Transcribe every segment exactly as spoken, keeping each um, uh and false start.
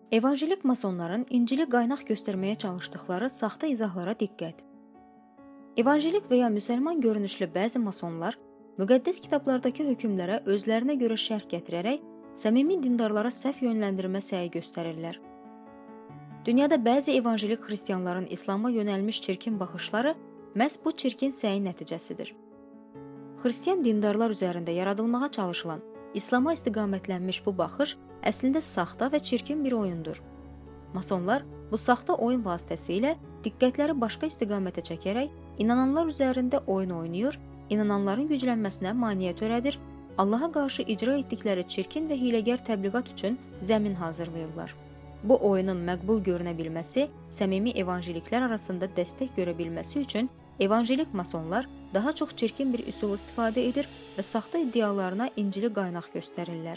Evangelik masonların İncili qaynaq göstərməyə çalışdıqları saxta izahlara diqqət. Evangelik və ya müsəlman görünüşlü bəzi masonlar müqəddəs kitablardakı hökmlərə özlərinə görə şərh gətirərək səmimi dindarlara səhv yönləndirmə səyi göstərirlər. Dünyada bəzi evangelik xristianların İslama yönəlmiş çirkin baxışları məhz bu çirkin səyin nəticəsidir. Xristian dindarlar üzərində yaradılmağa çalışılan İslama istiqamətlənmiş bu baxış əslində saxta və çirkin bir oyundur. Masonlar bu saxta oyun vasitəsilə diqqətləri başqa istiqamətə çəkərək inananlar üzərində oyun oynayır, inananların güclənməsinə maneə törədir, Allaha qarşı icra etdikləri çirkin və hiləgər təbliğat üçün zəmin hazırlayırlar. Bu oyunun məqbul görünə bilməsi, səmimi evangeliklər arasında dəstək görə bilməsi üçün evangelik masonlar daha çox çirkin bir üsul istifadə edir və saxta iddialarına İncili qaynaq göstərirlər.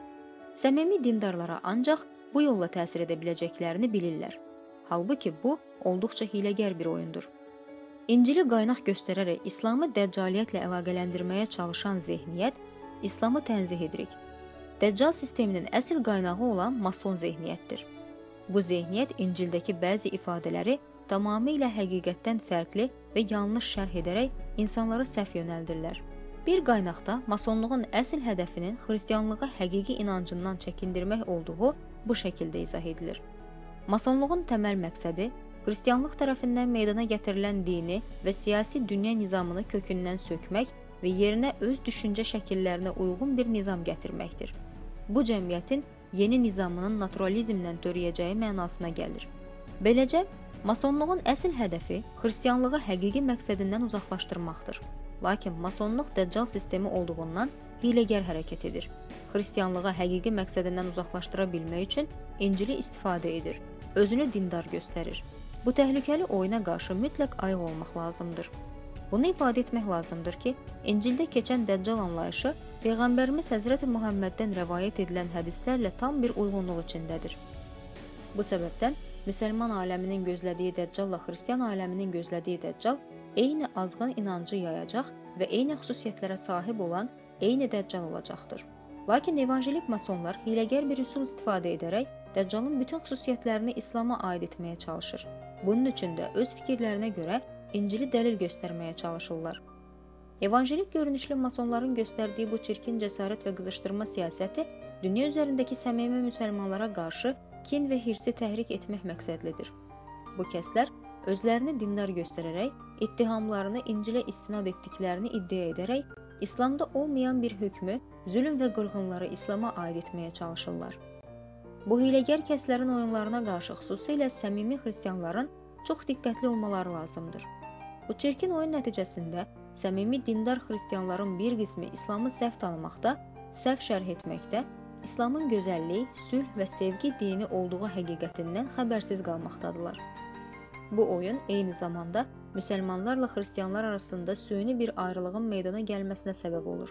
Səmimi dindarlara ancaq bu yolla təsir edə biləcəklərini bilirlər. Halbuki bu, olduqca hiləgər bir oyundur. İncili qaynaq göstərərək İslamı dəccaliyyətlə əlaqələndirməyə çalışan zehniyyət, İslamı tənzih edirik. Dəccal sisteminin əsl qaynağı olan mason zehniyyətdir. Bu zehniyyət İncildəki bəzi ifadələri tamamilə həqiqətdən fərqli və yanlış şərh edərək insanları səhv yönəldirlər. Bir qaynaqda masonluğun əsl hədəfinin xristianlığa həqiqi inancından çəkindirmək olduğu bu şəkildə izah edilir. Masonluğun təməl məqsədi xristianlıq tərəfindən meydana gətirilən dini və siyasi dünya nizamını kökündən sökmək və yerinə öz düşüncə şəkillərinə uyğun bir nizam gətirməkdir. Bu cəmiyyətin yeni nizamının naturalizmdən törəyəcəyi mənasına gəlir. Beləcə, masonluğun əsl hədəfi xristianlığı həqiqi məqsədindən uzaqlaşdırmaqdır. Lakin masonluq dəccal sistemi olduğundan hiləgər hərəkət edir. Xristianlığı həqiqi məqsədindən uzaqlaşdıra bilmək üçün İncili istifadə edir, özünü dindar göstərir. Bu təhlükəli oyuna qarşı mütləq ayıq olmaq lazımdır. Bunu ifadə etmək lazımdır ki, İncildə keçən dəccal anlayışı Peyğəmbərimiz Həzrəti Muhammeddən rəvayət edilən hədislərlə tam bir uyğunluq içindədir. Bu səbəbdən müsəlman aləminin gözlədiyi dəccalla xristian aləminin gözlədiyi dəccal eyni azğın inancı yayacaq və eyni xüsusiyyətlərə sahib olan eyni dəccal olacaqdır. Lakin evangelik masonlar hiləgər bir üsul istifadə edərək dəccalın bütün xüsusiyyətlərini İslama aid etməyə çalışır. Bunun üçün də öz fikirlərinə görə İncili dəlil göstərməyə çalışırlar. Evangelik görünüşlü masonların göstərdiyi bu çirkin cəsarət və qızışdırma siyasəti dünya üzərindəki səmimi müsəlmanlara qarşı kin və hirsi təhrik etmək məqsədlidir. Bu kəslər özlərini dindar göstərərək, ittihamlarını İncilə istinad etdiklərini iddia edərək, İslamda olmayan bir hökmü, zülm və qırğınları İslama aid etməyə çalışırlar. Bu hiləgər kəslərin oyunlarına qarşı xüsusilə səmimi xristianların çox diqqətli olmaları lazımdır. Bu çirkin oyun nəticəsində səmimi dindar xristianların bir qismi İslamı səhv tanımaqda, səhv şərh etməkdə, İslamın gözəllik, sülh və sevgi dini olduğu həqiqətindən xəbərsiz qalmaqdadırlar. Bu oyun eyni zamanda müsəlmanlarla xristianlar arasında süni bir ayrılığın meydana gəlməsinə səbəb olur.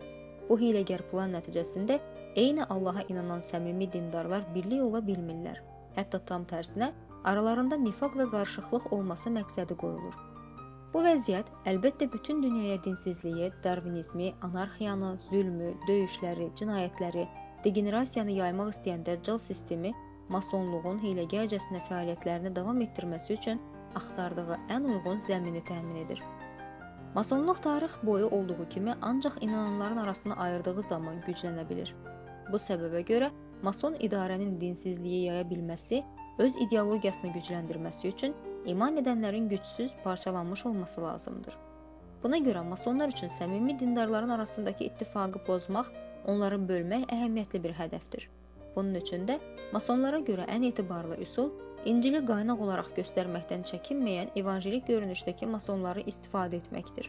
Bu hiləgər plan nəticəsində eyni Allaha inanan səmimi dindarlar birlik ola bilmirlər. Hətta tam tərsinə, aralarında nifaq və qarışıqlıq olması məqsədi qoyulur. Bu vəziyyət əlbəttə bütün dünyaya dinsizliyi, darvinizmi, anarxiyanı, zülmü, döyüşləri, cinayətləri, degenerasiyanı yaymaq istəyən dəccal sistemi masonluğun hiləgərcəsinə fəaliyyətlərini davam etdirməsi üçün axtardığı ən uyğun zəmini təmin edir. Masonluq tarix boyu olduğu kimi ancaq inananların arasını ayırdığı zaman güclənə bilir. Bu səbəbə görə mason idarənin dinsizliyi yaya bilməsi, öz ideologiyasını gücləndirməsi üçün iman edənlərin gücsüz, parçalanmış olması lazımdır. Buna görə masonlar üçün səmimi dindarların arasındakı ittifaqı pozmaq, onları bölmək əhəmiyyətli bir hədəfdir. Bunun üçün də masonlara görə ən etibarlı üsul İncili qaynaq olaraq göstərməkdən çəkinməyən evangelik görünüşdəki masonları istifadə etməkdir.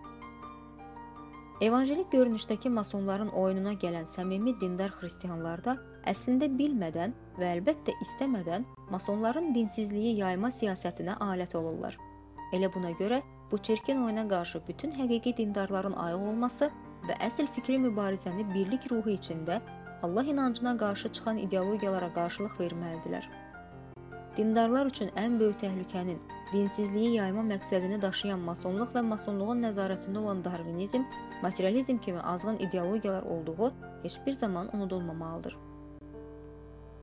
Evangelik görünüşdəki masonların oyununa gələn səmimi dindar xristianlar da əslində bilmədən və əlbəttə istəmədən masonların dinsizliyi yayma siyasətinə alət olurlar. Elə buna görə bu çirkin oyuna qarşı bütün həqiqi dindarların ayıq olması və əsl fikri mübarizəni birlik ruhu içində Allah inancına qarşı çıxan ideologiyalara qarşılıq verməlidirlər. Dindarlar üçün ən böyük təhlükənin dinsizliyi yayma məqsədini daşıyan masonluq və masonluğun nəzarətində olan darvinizm, materializm kimi azğın ideologiyalar olduğu heç bir zaman unudulmamalıdır.